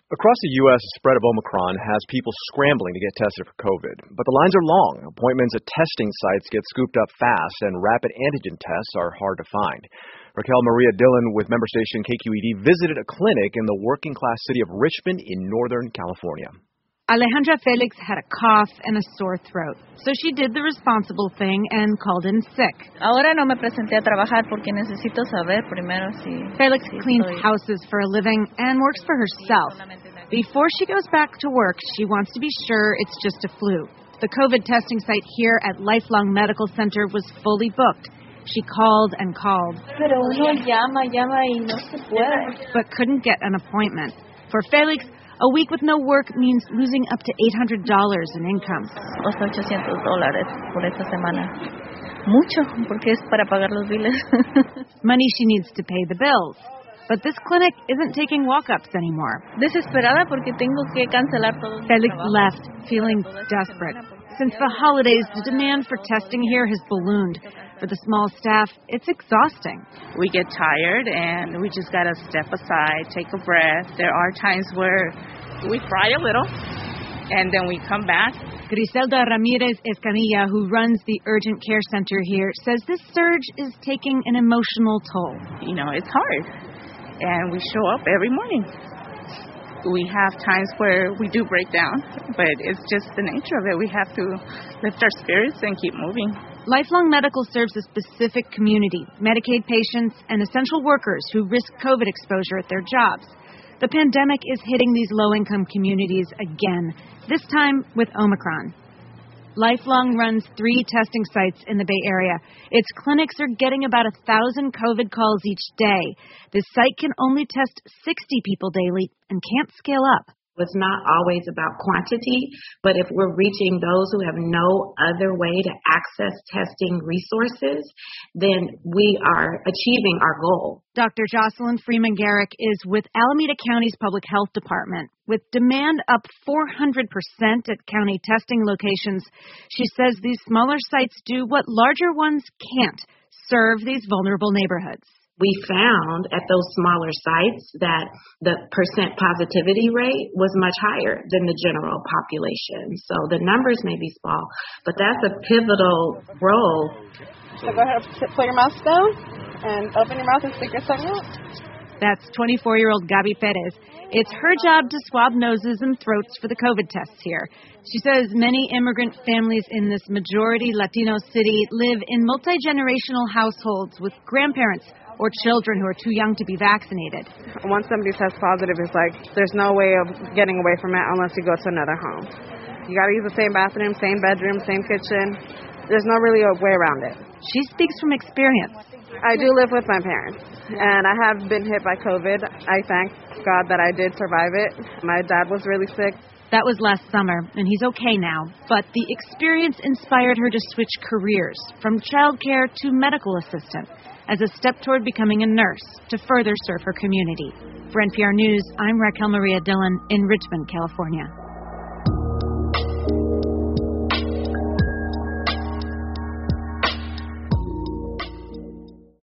Across the U.S., the spread of Omicron has people scrambling to get tested for COVID. But the lines are long. Appointments at testing sites get scooped up fast, and rapid antigen tests are hard to find. Raquel Maria Dillon with member station KQED visited a clinic in the working-class city of Richmond in Northern California. Alejandra Felix had a cough and a sore throat, so she did the responsible thing and called in sick. Ahora no me presenté a trabajar porque necesito saber primero si... Felix cleans houses for a living and works for herself. Before she goes back to work, she wants to be sure it's just a flu. The COVID testing site here at Lifelong Medical Center was fully booked. She called and called, but couldn't get an appointment. For Felix, a week with no work means losing up to $800 in income. $800 por esta semana. Mucho, porque es para pagar los biles. Money she needs to pay the bills. But this clinic isn't taking walk-ups anymore. Desesperada porque tengo que cancelar todo. Felix left, feeling desperate. Since the holidays, the demand for testing here has ballooned. For the small staff, it's exhausting. We get tired and we just got to step aside, take a breath. There are times where we cry a little and then we come back. Griselda Ramirez Escamilla, who runs the urgent care center here, says this surge is taking an emotional toll. You know, it's hard and we show up every morning. We have times where we do break down, but it's just the nature of it. We have to lift our spirits and keep moving. Lifelong Medical serves a specific community, Medicaid patients and essential workers who risk COVID exposure at their jobs. The pandemic is hitting these low-income communities again, this time with Omicron. Lifelong runs 3 testing sites in the Bay Area. Its clinics are getting about 1,000 COVID calls each day. The site can only test 60 people daily and can't scale up. It's not always about quantity, but if we're reaching those who have no other way to access testing resources, then we are achieving our goal. Dr. Jocelyn Freeman Garrick is with Alameda County's Public Health Department. With demand up 400% at county testing locations, she says these smaller sites do what larger ones can't, serve these vulnerable neighborhoods. We found at those smaller sites that the percent positivity rate was much higher than the general population. So the numbers may be small, but that's a pivotal role. So go ahead, put your mouth down and open your mouth and stick your tongue out. That's 24-year-old Gabi Perez. It's her job to swab noses and throats for the COVID tests here. She says many immigrant families in this majority Latino city live in multi-generational households with grandparents or children who are too young to be vaccinated. Once somebody tests positive, it's like there's no way of getting away from it unless you go to another home. You got to use the same bathroom, same bedroom, same kitchen. There's no really a way around it. She speaks from experience. I do live with my parents, and I have been hit by COVID. I thank God that I did survive it. My dad was really sick. That was last summer, and he's okay now. But the experience inspired her to switch careers from childcare to medical assistant as a step toward becoming a nurse to further serve her community. For NPR News, I'm Raquel Maria Dillon in Richmond, California.